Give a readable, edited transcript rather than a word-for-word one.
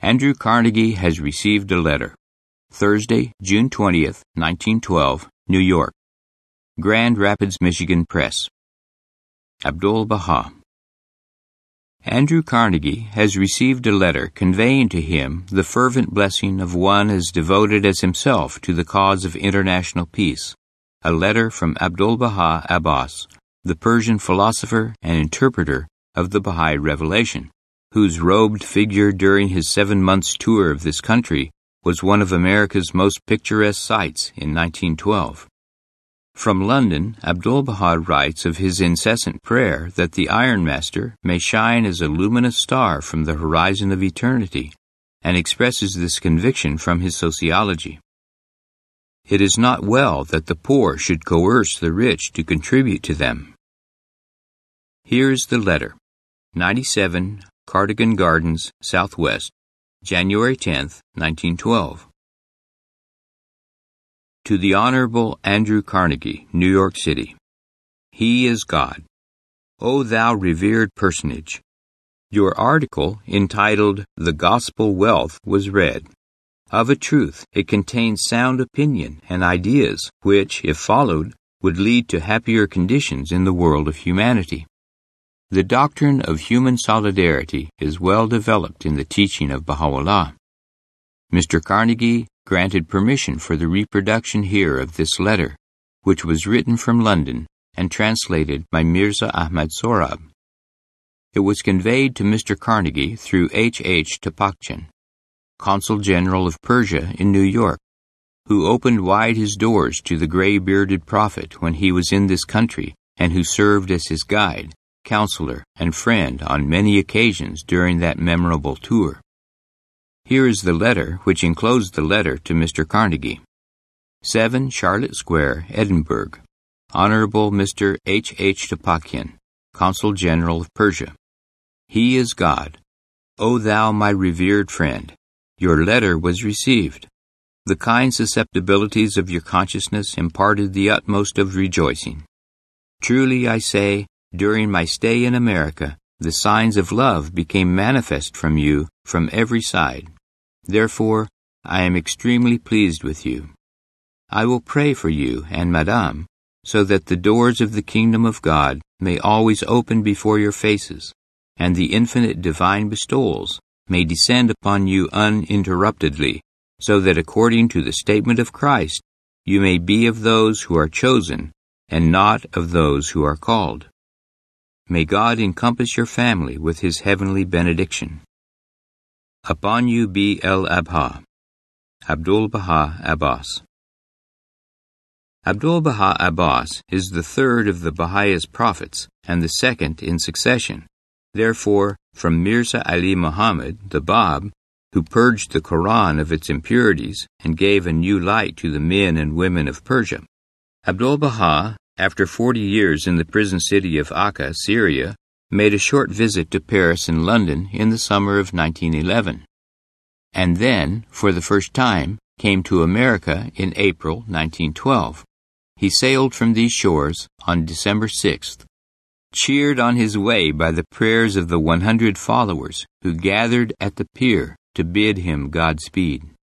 Andrew Carnegie has received a letter. Thursday, June 20th, 1912, New York. Grand Rapids, Michigan Press. Abdu'l-Baha. Andrew Carnegie has received a letter conveying to him the fervent blessing of one as devoted as himself to the cause of international peace. A letter from Abdu'l-Baha Abbas, the Persian philosopher and interpreter of the Baha'i Revelation, whose robed figure during his 7 months tour of this country was one of America's most picturesque sights in 1912. From London, Abdu'l-Baha writes of his incessant prayer that the Iron Master may shine as a luminous star from the horizon of eternity, and expresses this conviction from his sociology. It is not well that the poor should coerce the rich to contribute to them. Here is the letter. 97 Cardigan Gardens, Southwest, January 10th, 1912. To the Honorable Andrew Carnegie, New York City. He is God. O thou revered personage! Your article, entitled The Gospel Wealth, was read. Of a truth, it contains sound opinion and ideas which, if followed, would lead to happier conditions in the world of humanity. The doctrine of human solidarity is well developed in the teaching of Baha'u'llah. Mr. Carnegie granted permission for the reproduction here of this letter, which was written from London and translated by Mirza Ahmad Sohrab. It was conveyed to Mr. Carnegie through H. Topakchan, Consul General of Persia in New York, who opened wide his doors to the gray-bearded prophet when he was in this country, and who served as his guide, counselor, and friend on many occasions during that memorable tour. Here is the letter which enclosed the letter to Mr. Carnegie. 7 Charlotte Square, Edinburgh. Honorable Mr. H. Topakchan, Consul General of Persia. He is God. O thou my revered friend, your letter was received. The kind susceptibilities of your consciousness imparted the utmost of rejoicing. Truly I say, during my stay in America, the signs of love became manifest from you from every side. Therefore, I am extremely pleased with you. I will pray for you and Madame, so that the doors of the kingdom of God may always open before your faces, and the infinite divine bestowals may descend upon you uninterruptedly, so that according to the statement of Christ, you may be of those who are chosen, and not of those who are called. May God encompass your family with His heavenly benediction. Upon you be el-Abha. Abdu'l-Baha Abbas. Abdu'l-Baha Abbas is the third of the Baha'ist prophets and the second in succession. Therefore, from Mirza Ali Muhammad, the Bab, who purged the Quran of its impurities and gave a new light to the men and women of Persia, Abdu'l-Baha, after 40 years in the prison city of Akka, Syria, made a short visit to Paris and London in the summer of 1911, and then, for the first time, came to America in April 1912. He sailed from these shores on December 6th, cheered on his way by the prayers of the 100 followers who gathered at the pier to bid him Godspeed.